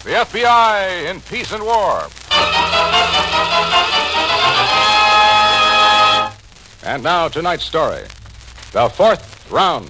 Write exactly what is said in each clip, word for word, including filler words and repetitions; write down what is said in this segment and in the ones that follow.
The F B I in Peace and War. And now, tonight's story. The Fourth Round.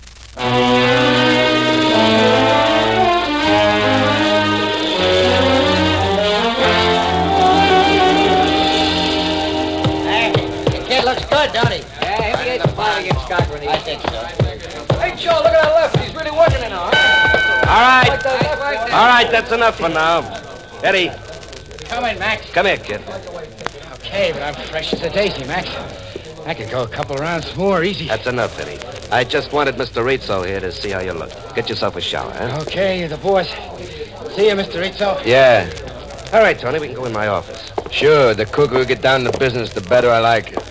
Hey, the kid looks good, don't he? Yeah, he'll get the fight against Cochran. I think so. Hey, Joe, look at that left. He's really working it now, huh? All right. Like that left, right there. All right, that's enough for now. Eddie, Come in, Max. come here, kid. Okay, but I'm fresh as a daisy, Max. I could go a couple rounds more, easy. That's enough, Eddie. I just wanted Mister Rizzo here to see how you look. Get yourself a shower, huh? Okay, you're the boss. See you, Mister Rizzo. Yeah. All right, Tony, we can go in my office. Sure, the quicker we get down to business, the better I like it.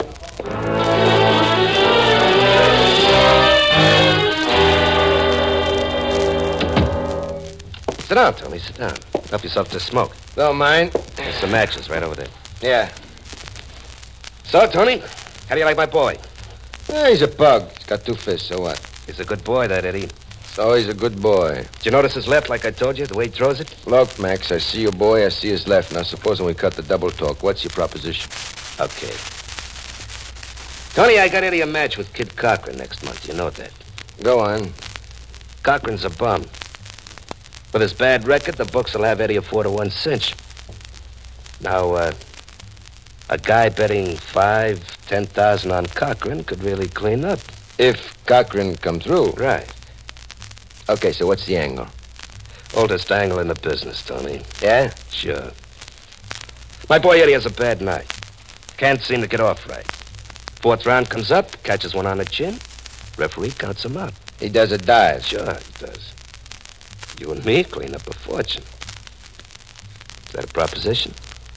Sit down, Tony, sit down. Help yourself to smoke. Don't mind. There's some matches right over there. Yeah. So, Tony, how do you like my boy? Eh, he's a pug. He's got two fists, so what? He's a good boy, that Eddie. So he's a good boy. Did you notice his left, like I told you, the way he throws it? Look, Max, I see your boy, I see his left. Now, supposing we cut the double talk. What's your proposition? Okay. Tony, I got Eddie a match with Kid Cochran next month. You know that. Go on. Cochran's a bum. With his bad record, the books will have Eddie a four to one cinch. Now, uh, a guy betting five, ten thousand on Cochran could really clean up. If Cochran come through. Right. Okay, so what's the angle? Oldest angle in the business, Tony. Yeah? Sure. My boy Eddie has a bad night. Can't seem to get off right. Fourth round comes up, catches one on the chin. Referee counts him out. He does a dive. Sure, he does. You and me clean up a fortune. Is that a proposition?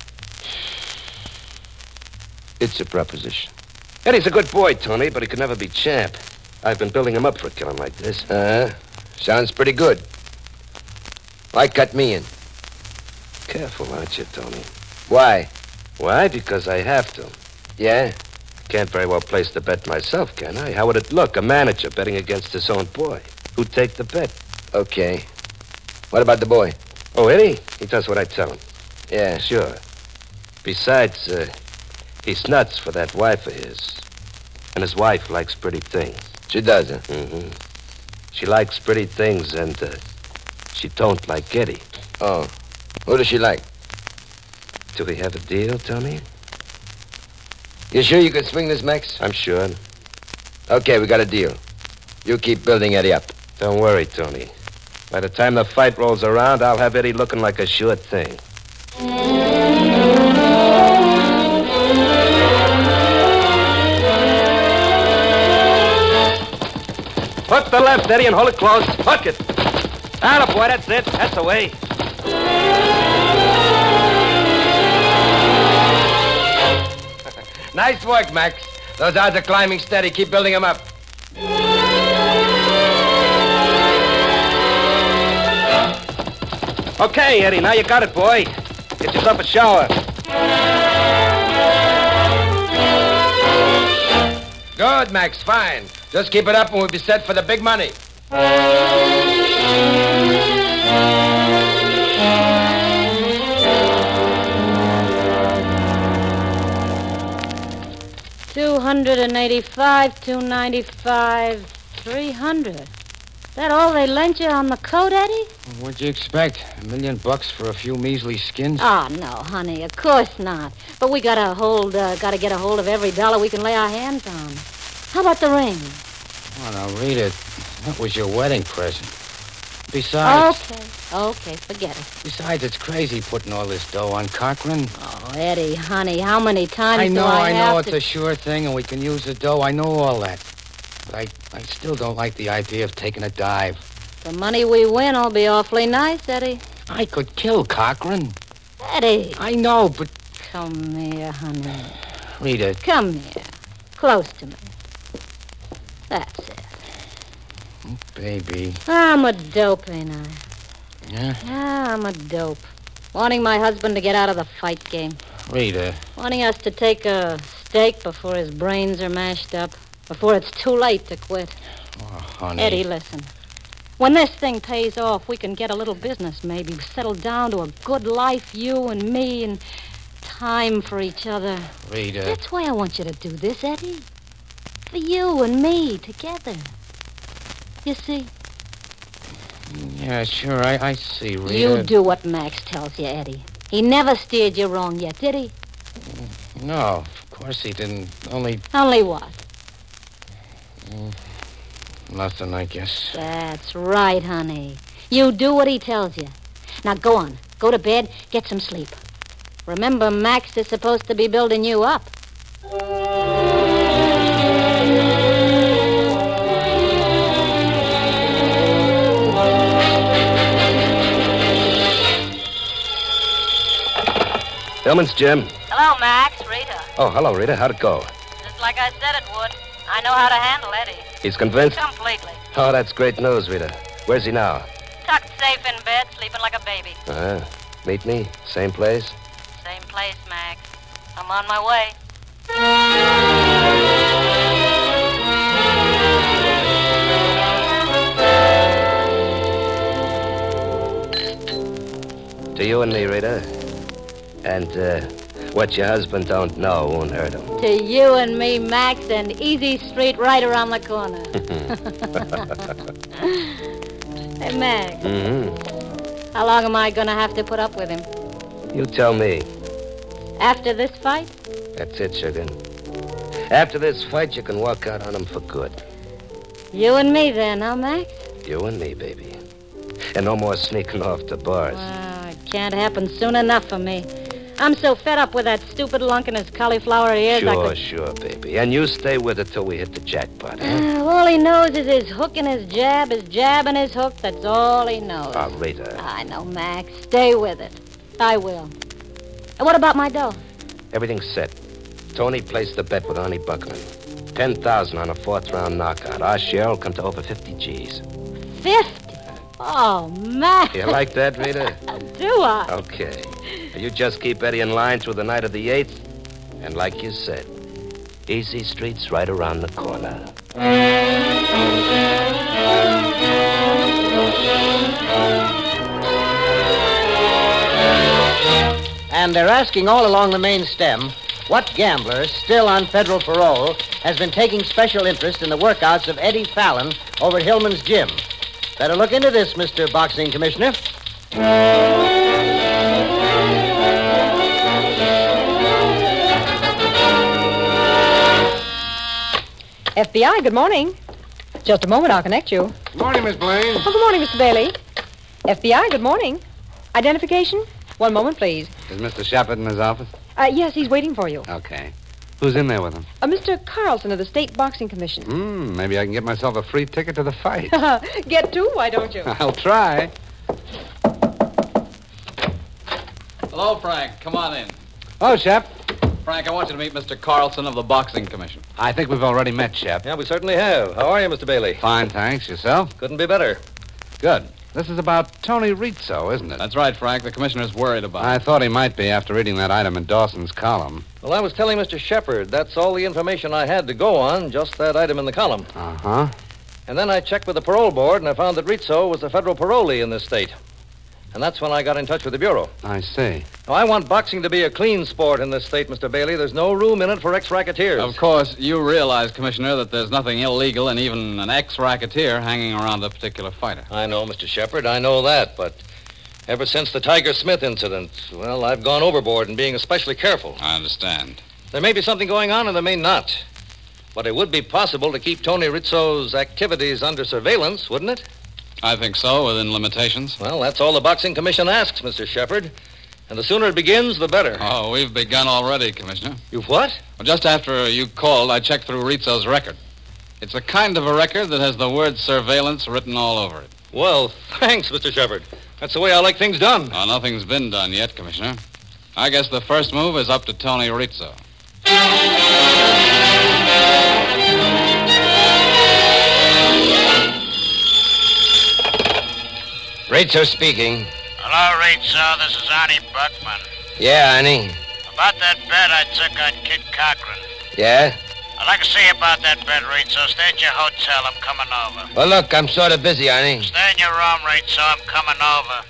It's a proposition. Eddie's a good boy, Tony, but he could never be champ. I've been building him up for a killing like this. Uh-huh. Sounds pretty good. Why cut me in? Careful, aren't you, Tony? Why? Why? Because I have to. Yeah? Can't very well place the bet myself, can I? How would it look? A manager betting against his own boy. Who'd take the bet? Okay. What about the boy? Oh, Eddie? He does what I tell him. Yeah. Sure. Besides, uh, he's nuts for that wife of his. And his wife likes pretty things. She does, huh? Mm-hmm. She likes pretty things, and uh, she don't like Eddie. Oh. Who does she like? Do we have a deal, Tony? You sure you can swing this, Max? I'm sure. Okay, we got a deal. You keep building Eddie up. Don't worry, Tony. By the time the fight rolls around, I'll have Eddie looking like a sure thing. Hook the left, Eddie, and hold it close. Hook it. Atta boy, that's it. That's the way. Nice work, Max. Those odds are climbing steady. Keep building them up. Okay, Eddie, now you got it, boy. Get yourself a shower. Good, Max. Fine. Just keep it up and we'll be set for the big money. Two hundred and eighty-five, two ninety-five, three hundred. That all they lent you on the coat, Eddie? What'd you expect? A million bucks for a few measly skins? Oh, no, honey, of course not. But we gotta hold, uh, gotta get a hold of every dollar we can lay our hands on. How about the ring? Oh, now, read it. That was your wedding present. Besides... Okay, okay, forget it. Besides, it's crazy putting all this dough on Cochran. Oh, Eddie, honey, how many times I know, do I, I have know, to... it's a sure thing, and we can use the dough. I know all that. But I, I still don't like the idea of taking a dive. The money we win will be awfully nice, Eddie. I could kill Cochran. Eddie. I know, but... Come here, honey. Read it. Come here. Close to me. That's it. Oh, baby. I'm a dope, ain't I? Yeah? Yeah, I'm a dope. Wanting my husband to get out of the fight game. Rita. Wanting us to take a steak before his brains are mashed up. Before it's too late to quit. Oh, honey. Eddie, listen. When this thing pays off, we can get a little business, maybe. Settle down to a good life, you and me, and time for each other. Rita. That's why I want you to do this, Eddie. For you and me, together. You see? Yeah, sure, I, I see, Rita. You do what Max tells you, Eddie. He never steered you wrong yet, did he? No, of course he didn't. Only Only what? nothing, I guess. That's right, honey. You do what he tells you. Now go on. Go to bed. Get some sleep. Remember, Max is supposed to be building you up. Hillman's Jim. Hello, Max. Rita. Oh, hello, Rita. How'd it go? Just like I said it would. I know how to handle Eddie. He's convinced? Completely. Oh, that's great news, Rita. Where's he now? Tucked safe in bed, sleeping like a baby. Uh-huh. Meet me? Same place? Same place, Max. I'm on my way. To you and me, Rita. And, uh, what your husband don't know won't hurt him. To you and me, Max, and Easy Street right around the corner. Hey, Max. Mm-hmm. How long am I going to have to put up with him? You tell me. After this fight? That's it, sugar. After this fight, you can walk out on him for good. You and me then, huh, Max? You and me, baby. And no more sneaking off to bars. Well, it can't happen soon enough for me. I'm so fed up with that stupid lunk and his cauliflower ears. Sure, I could... sure, baby. And you stay with it till we hit the jackpot, huh? Uh, all he knows is his hook and his jab, his jab and his hook. That's all he knows. Ah, Rita. I know, Max. Stay with it. I will. And what about my dough? Everything's set. Tony placed the bet with Arnie Buckman. Ten thousand on a fourth round knockout. Our share will come to over fifty G's. Fifty? Oh, Max. You like that, Rita? Do I? Okay. You just keep Eddie in line through the night of the eighth. And like you said, Easy Street's right around the corner. And they're asking all along the main stem, what gambler still on federal parole has been taking special interest in the workouts of Eddie Fallon over at Hillman's Gym? Better look into this, Mister Boxing Commissioner. F B I, good morning. Just a moment, I'll connect you. Good morning, Miss Blaine. Oh, good morning, Mister Bailey. F B I, good morning. Identification? One moment, please. Is Mister Shepard in his office? Uh, yes, he's waiting for you. Okay. Who's in there with him? Uh, Mister Carlson of the State Boxing Commission. Hmm, maybe I can get myself a free ticket to the fight. Get two, why don't you? I'll try. Hello, Frank. Come on in. Oh, Shep. Frank, I want you to meet Mister Carlson of the Boxing Commission. I think we've already met, Shep. Yeah, we certainly have. How are you, Mister Bailey? Fine, thanks. Yourself? Couldn't be better. Good. This is about Tony Rizzo, isn't it? That's right, Frank. The commissioner's worried about I it. thought he might be after reading that item in Dawson's column. Well, I was telling Mister Shepard that's all the information I had to go on, just that item in the column. Uh-huh. And then I checked with the parole board, and I found that Rizzo was a federal parolee in this state. And that's when I got in touch with the Bureau. I see. Now, I want boxing to be a clean sport in this state, Mister Bailey. There's no room in it for ex-racketeers. Of course, you realize, Commissioner, that there's nothing illegal in even an ex-racketeer hanging around a particular fighter. I know, Mister Shepard, I know that, but ever since the Tiger Smith incident, well, I've gone overboard in being especially careful. I understand. There may be something going on and there may not. But it would be possible to keep Tony Rizzo's activities under surveillance, wouldn't it? I think so, within limitations. Well, that's all the Boxing Commission asks, Mister Shepard. And the sooner it begins, the better. Oh, we've begun already, Commissioner. You've what? Well, just after you called, I checked through Rizzo's record. It's a kind of a record that has the word surveillance written all over it. Well, thanks, Mister Shepard. That's the way I like things done. Oh, nothing's been done yet, Commissioner. I guess the first move is up to Tony Rizzo. Rizzo speaking. Hello, Rizzo. This is Arnie Buckman. Yeah, Arnie. About that bet I took on Kid Cochran. Yeah? I'd like to see you about that bet, Rizzo. Stay at your hotel. I'm coming over. Well, look, I'm sort of busy, Arnie. Stay in your room, Rizzo. I'm coming over.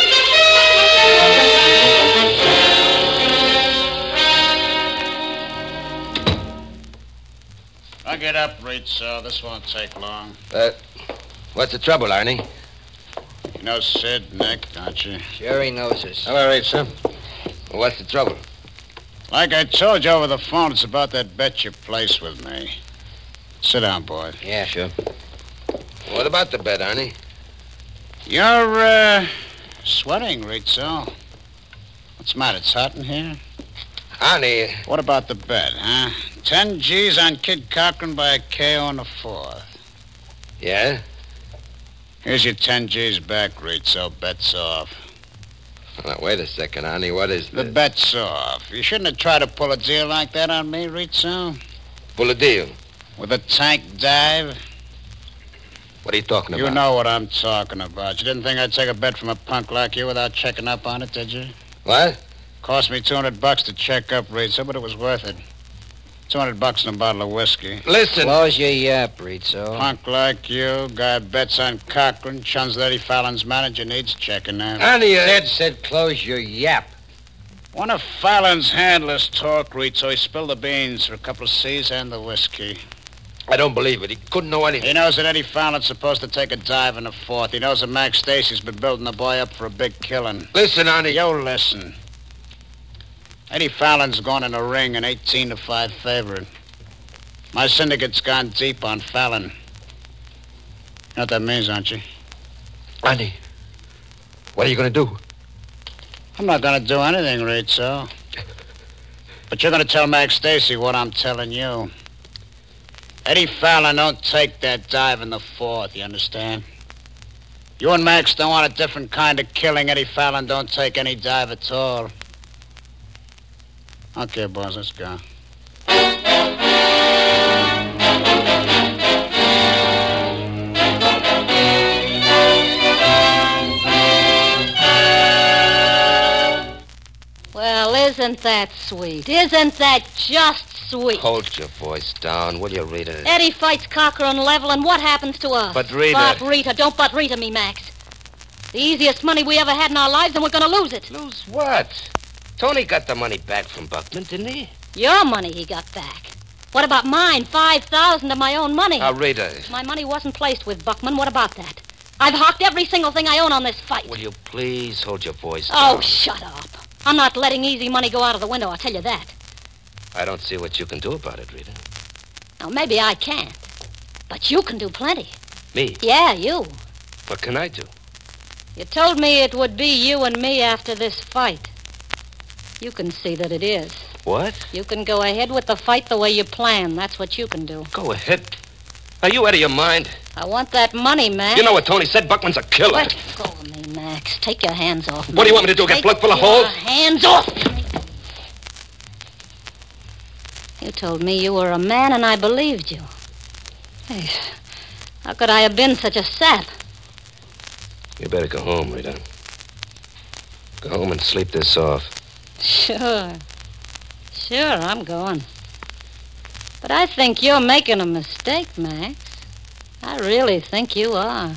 I'll get up, Rizzo. This won't take long. Uh, what's the trouble, Arnie? You know Sid, Nick, don't you? Sure he knows us. All right, sir. Well, what's the trouble? Like I told you over the phone, it's about that bet you placed with me. Sit down, boy. Yeah, sure. What about the bet, Arnie? You're, uh, sweating, Rizzo. What's the matter? It's hot in here? Arnie. What about the bet, huh? Ten G's on Kid Cochran by a K O in the fourth. Yeah? Here's your ten G's back, Rizzo. Bet's off. Now, wait a second, Arnie. What is The this? bet's off. You shouldn't have tried to pull a deal like that on me, Rizzo. Pull a deal. With a tank dive. What are you talking You about? know what I'm talking about. You didn't think I'd take a bet from a punk like you without checking up on it, did you? What? Cost me two hundred bucks to check up, Rizzo, but it was worth it. two hundred bucks and a bottle of whiskey. Listen. Close your yap, Rizzo. Punk like you, guy bets on Cochran, chuns that Eddie Fallon's manager, needs checking out. Arnie, uh... Sid said close your yap. One of Fallon's handlers talked, Rizzo. He spilled the beans for a couple of C's and the whiskey. I don't believe it. He couldn't know anything. He knows that Eddie Fallon's supposed to take a dive in the fourth. He knows that Max Stacy's been building the boy up for a big killing. Listen, Arnie. You listen. Eddie Fallon's gone in the ring an eighteen to five favorite. My syndicate's gone deep on Fallon. You know what that means, aren't you? Arnie, what are you going to do? I'm not going to do anything, Rizzo. But you're going to tell Max Stacy what I'm telling you. Eddie Fallon don't take that dive in the fourth, you understand? You and Max don't want a different kind of killing. Eddie Fallon don't take any dive at all. Okay, boys, let's go. Well, isn't that sweet? Isn't that just sweet? Hold your voice down, will you, Rita? Eddie fights Cochran level, and what happens to us? But Rita... But Rita, don't but Rita me, Max. The easiest money we ever had in our lives, and we're going to lose it. Lose what? Tony got the money back from Buckman, didn't he? Your money he got back. What about mine? Five thousand of my own money. Now, Rita... My money wasn't placed with Buckman. What about that? I've hawked every single thing I own on this fight. Will you please hold your voice down? Oh, shut up. I'm not letting easy money go out of the window, I'll tell you that. I don't see what you can do about it, Rita. Now, maybe I can't. But you can do plenty. Me? Yeah, you. What can I do? You told me it would be you and me after this fight. You can see that it is. What? You can go ahead with the fight the way you planned. That's what you can do. Go ahead. Are you out of your mind? I want that money, Max. You know what Tony said? Buckman's a killer. Let go of me, Max. Take your hands off me. What do you want me to do, get Take plugged full of your holes? hands off me. You told me you were a man, and I believed you. Hey, how could I have been such a sap? You better go home, Rita. Go home and sleep this off. Sure. Sure, I'm going. But I think you're making a mistake, Max. I really think you are.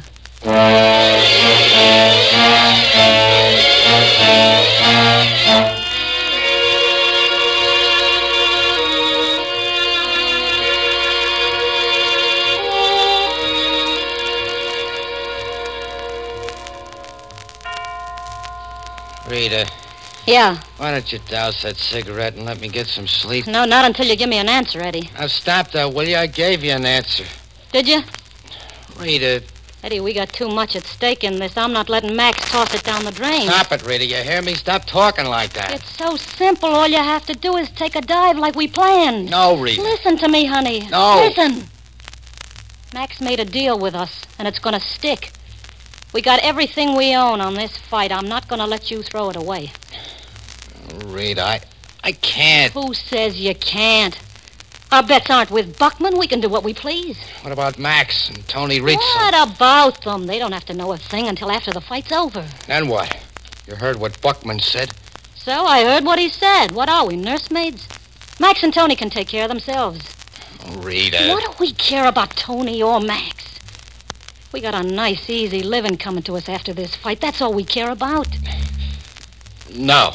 Rita. Yeah. Why don't you douse that cigarette and let me get some sleep? No, not until you give me an answer, Eddie. Now, stop that, will you? I gave you an answer. Did you? Rita. Eddie, we got too much at stake in this. I'm not letting Max toss it down the drain. Stop it, Rita. You hear me? Stop talking like that. It's so simple. All you have to do is take a dive like we planned. No, Rita. Listen to me, honey. No. Listen. Max made a deal with us, and it's going to stick. We got everything we own on this fight. I'm not going to let you throw it away. Rita, I, I can't. Who says you can't? Our bets aren't with Buckman. We can do what we please. What about Max and Tony Rizzo? What about them? They don't have to know a thing until after the fight's over. Then what? You heard what Buckman said? So I heard what he said. What are we, nursemaids? Max and Tony can take care of themselves. Oh, Rita. What do we care about Tony or Max? We got a nice, easy living coming to us after this fight. That's all we care about. No.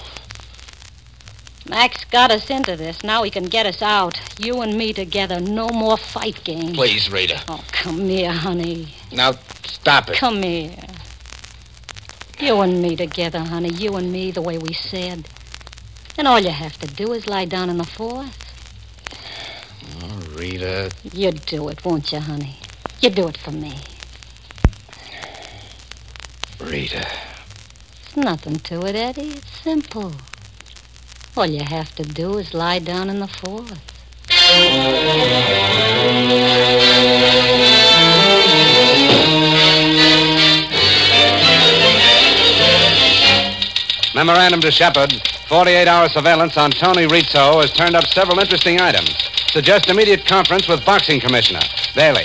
Max got us into this. Now he can get us out. You and me together. No more fight games. Please, Rita. Oh, come here, honey. Now, stop it. Come here. You and me together, honey. You and me, the way we said. And all you have to do is lie down in the fourth. Oh, Rita. You do it, won't you, honey? You do it for me. Rita. It's nothing to it, Eddie. It's simple. All you have to do is lie down in the fourth. Memorandum to Shepard. forty-eight hour surveillance on Tony Rizzo has turned up several interesting items. Suggest immediate conference with Boxing Commissioner Bailey.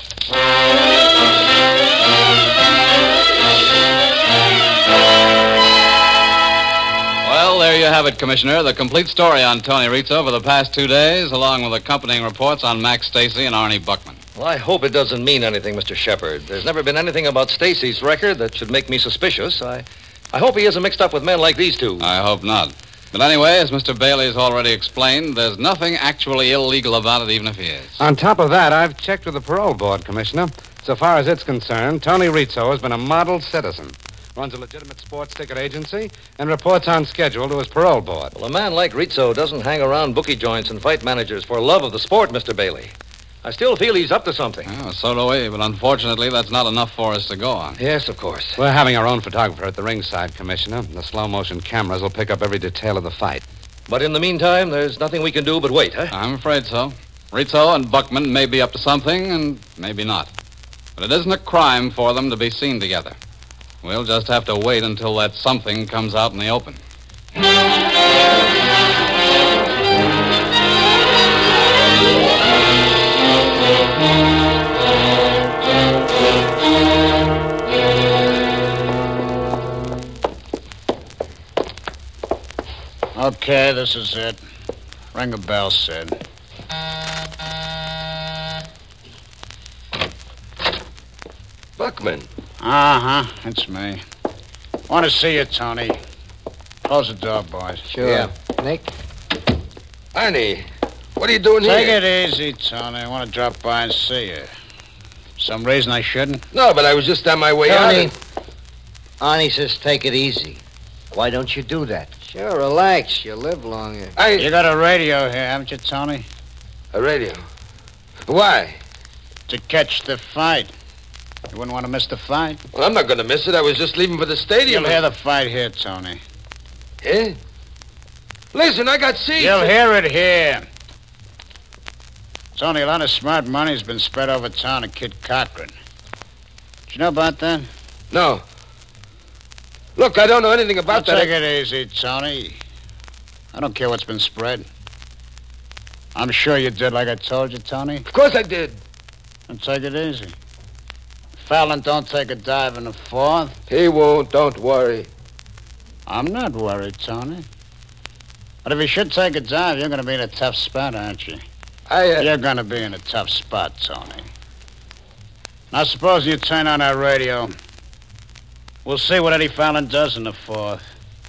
Well, there you have it, Commissioner. The complete story on Tony Rizzo for the past two days, along with accompanying reports on Max Stacy and Arnie Buckman. Well, I hope it doesn't mean anything, Mister Shepard. There's never been anything about Stacy's record that should make me suspicious. I, I hope he isn't mixed up with men like these two. I hope not. But anyway, as Mister Bailey has already explained, there's nothing actually illegal about it, even if he is. On top of that, I've checked with the parole board, Commissioner. So far as it's concerned, Tony Rizzo has been a model citizen. Runs a legitimate sports ticket agency and reports on schedule to his parole board. Well, a man like Rizzo doesn't hang around bookie joints and fight managers for love of the sport, Mister Bailey. I still feel he's up to something. Oh, so do we, but unfortunately, that's not enough for us to go on. Yes, of course. We're having our own photographer at the ringside, Commissioner. The slow-motion cameras will pick up every detail of the fight. But in the meantime, there's nothing we can do but wait, huh? I'm afraid so. Rizzo and Buckman may be up to something, and maybe not. But it isn't a crime for them to be seen together. We'll just have to wait until that something comes out in the open. Okay, this is it. Ring a bell, Sid. Buckman. Uh-huh, it's me. Want to see you, Tony. Close the door, boys. Sure. Yeah. Nick? Arnie, what are you doing Take here? it easy, Tony. I want to drop by and see you. Some reason I shouldn't? No, but I was just on my way out. Tony, and- Arnie says take it easy. Why don't you do that? Sure, relax. You live longer. I... You got a radio here, haven't you, Tony? A radio. Why? To catch the fight. You wouldn't want to miss the fight? Well, I'm not going to miss it. I was just leaving for the stadium. You'll hear the fight here, Tony. Eh? Listen, I got seats. You'll hear it here. Tony, a lot of smart money's been spread over town to Kid Cochran. Did you know about that? No. Look, I don't know anything about Now, that. take it easy, Tony. I don't care what's been spread. I'm sure you did like I told you, Tony. Of course I did. Then take it easy. Fallon don't take a dive in the fourth. He won't. Don't worry. I'm not worried, Tony. But if he should take a dive, you're going to be in a tough spot, aren't you? I, uh... You're going to be in a tough spot, Tony. Now, suppose you turn on our radio. We'll see what Eddie Fallon does in the fourth.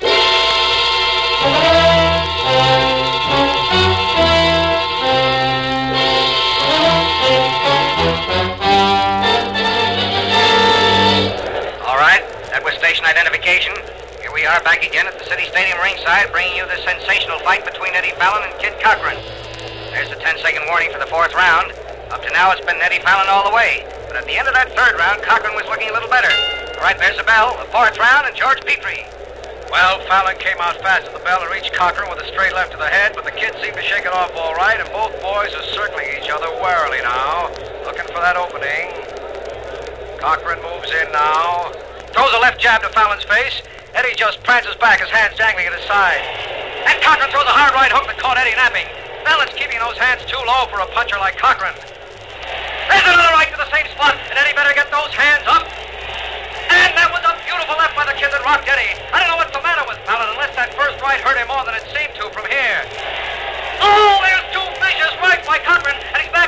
All right, that was station identification. Here we are back again at the City Stadium ringside, bringing you this sensational fight between Eddie Fallon and Kid Cochran. There's the ten-second warning for the fourth round. Up to now, it's been Eddie Fallon all the way. But at the end of that third round, Cochran was looking a little better. All right, there's the bell, the fourth round, and George Petrie. Well, Fallon came out fast at the bell and reached Cochran with a straight left to the head, but the kid seemed to shake it off all right, and both boys are circling each other warily now, looking for that opening. Cochran moves in now. Throws a left jab to Fallon's face. Eddie just prances back, his hands dangling at his side. And Cochran throws a hard right hook that caught Eddie napping. Fallon's keeping those hands too low for a puncher like Cochran. There's another right to the same spot, and Eddie better get those hands up. And that was a beautiful left by the kid that rocked Eddie. I don't know what's the matter with Fallon unless that first right hurt him more than it seemed to from here. Oh, there's two vicious rights by Cochran, and he's back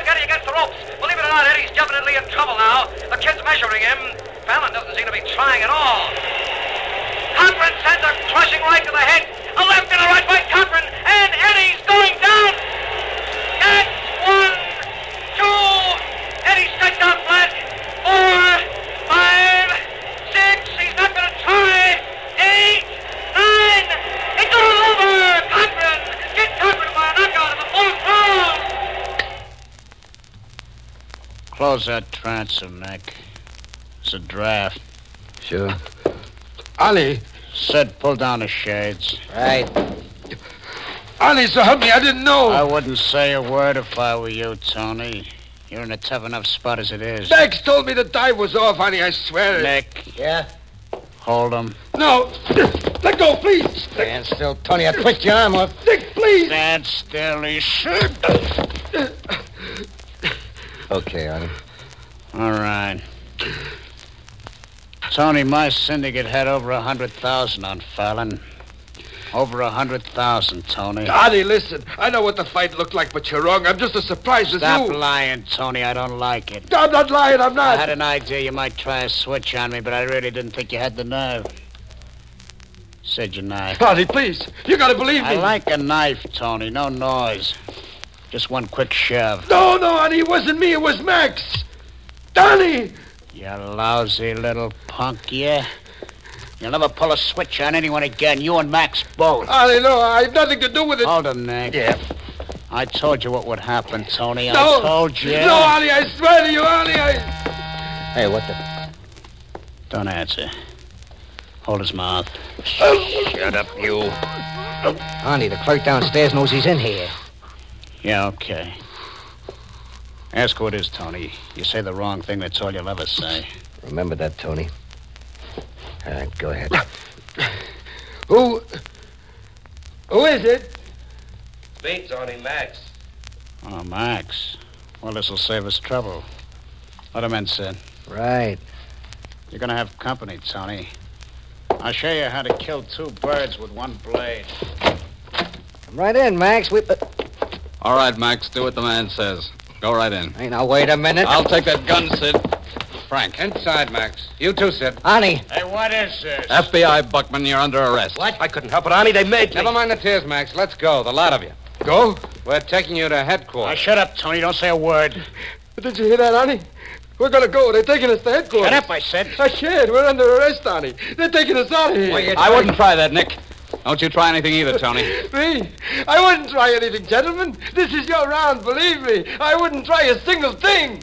pressuring him. Fallon doesn't seem to be trying at all. Cochran sends a crushing right to the head. A left and a right by Cochran. And Eddie's going down. That's one, two. Eddie's stretched out flat. Four, five, six. He's not going to try. Eight, nine. It's all over. Cochran. Get Cochran by a knockout in the fourth round. Close that transom, Nick. It's a draft. Sure. Ali. Sid, pull down the shades. Right. Ali, so help me, I didn't know. I wouldn't say a word if I were you, Tony. You're in a tough enough spot as it is. Max told me the dive was off, honey, I swear it. Nick. Yeah? Hold him. No. Let go, please. Stand still, Tony. I'll twist your arm off. Nick, please. Stand still, he said. Okay, honey. All right. Tony, my syndicate had over a hundred thousand on Fallon. Over a hundred thousand, Tony. Ali, listen. I know what the fight looked like, but you're wrong. I'm just as surprised as Stop you. lying, Tony. I don't like it. I'm not lying. I'm not. I had an idea you might try a switch on me, but I really didn't think you had the nerve. Said your knife. Ali, please. You gotta believe me. I like a knife, Tony. No noise. Just one quick shove. No, no, honey. It wasn't me. It was Max. Donnie. You lousy little punk, yeah? You'll never pull a switch on anyone again. You and Max both. Ali, no. I have nothing to do with it. Hold him, Nick. Yeah. I told you what would happen, Tony. No. I told you. No, Ali, I swear to you, Ali, I... Hey, what the... Don't answer. Hold his mouth. Shut up, you. Arnie, the clerk downstairs knows he's in here. Yeah, okay. Ask who it is, Tony. You say the wrong thing, that's all you'll ever say. Remember that, Tony. All right, go ahead. Who... Who is it? Me, Tony, Max. Oh, Max. Well, this'll save us trouble. Let him in, Sid. Right. You're gonna have company, Tony. I'll show you how to kill two birds with one blade. Come right in, Max. We... Uh, All right, Max, do what the man says. Go right in. hey, now, wait a minute. I'll take that gun, Sid. Frank. Inside, Max. You too, Sid. Arnie. Hey, what is this? F B I, Buckman, you're under arrest. What? I couldn't help it, Arnie. They made me. Never mind the tears, Max. Let's go, the lot of you. Go? We're taking you to headquarters. Now, shut up, Tony. Don't say a word. Did you hear that, Arnie? We're gonna go. They're taking us to headquarters. Shut up, I said. I can't. We're under arrest, Arnie. They're taking us out of here. Well, I wouldn't try that, Nick. Don't you try anything either, Tony. Me? I wouldn't try anything, gentlemen. This is your round, believe me. I wouldn't try a single thing.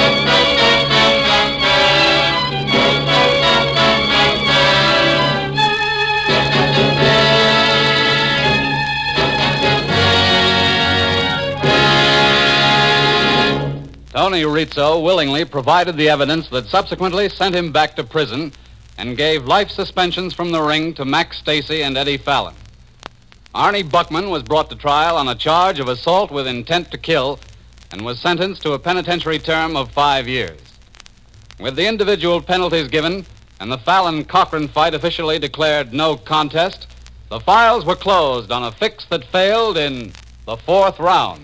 Tony Rizzo willingly provided the evidence that subsequently sent him back to prison and gave life suspensions from the ring to Max Stacy and Eddie Fallon. Arnie Buckman was brought to trial on a charge of assault with intent to kill and was sentenced to a penitentiary term of five years. With the individual penalties given and the Fallon-Cochran fight officially declared no contest, the files were closed on a fix that failed in the fourth round.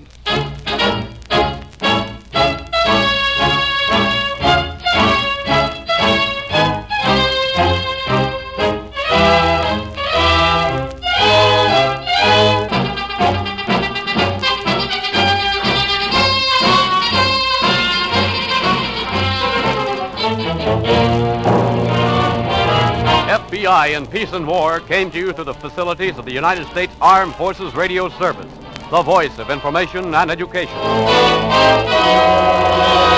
F B I in Peace and War came to you through the facilities of the United States Armed Forces Radio Service, the voice of information and education.